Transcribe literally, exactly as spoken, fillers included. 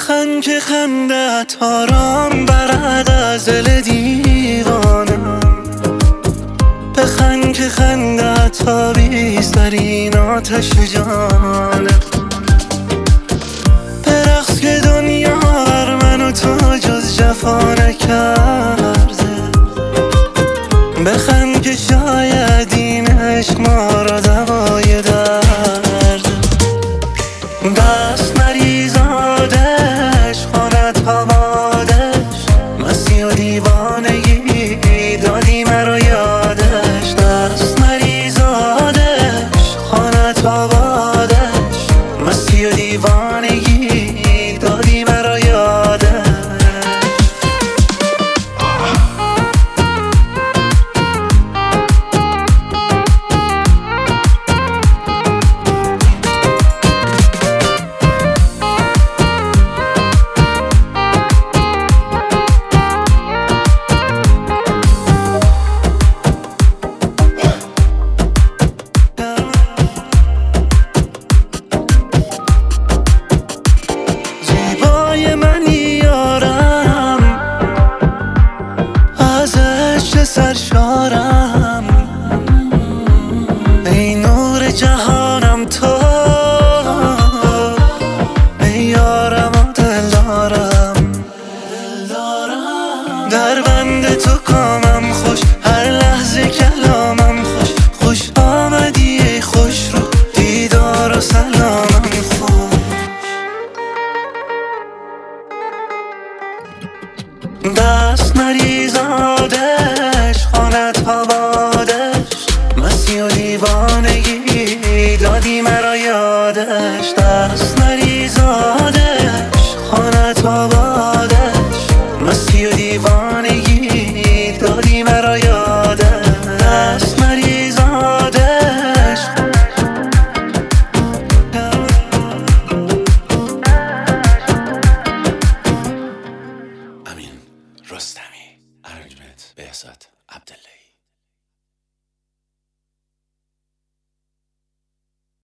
بخند که خندت آرام برد از دل دیوانم، بخند که خندت آویز در این آتش جانم، برقص که دنیا بر من و تو جز جفا نکرده، بخند که شاید این عشق ما را دوای درده، دست نریز آدش خانت هوادش، مستی و دیوانگی دادی مرا یادش، دست نریز آدش خانت هوادش، مستی و دیوانگی دادی مرا یادش. سرشارم ای نور جهانم تو، ای یارم و دلدارم، در بند تو کامم خوش، هر لحظه کلامم خوش، خوش آمدی ای خوش رو دیدار و سلامم خوش، دست نریز آدش خانت هوادش، مستی و دیوانگی دادی مرا یادش، دست نریز آدش خانت هوادش، مستی و دیوانگی دادی مرا یادش، دست نریز آدش. امین رستمی، ارنجمنت بهزاد عبداللهی.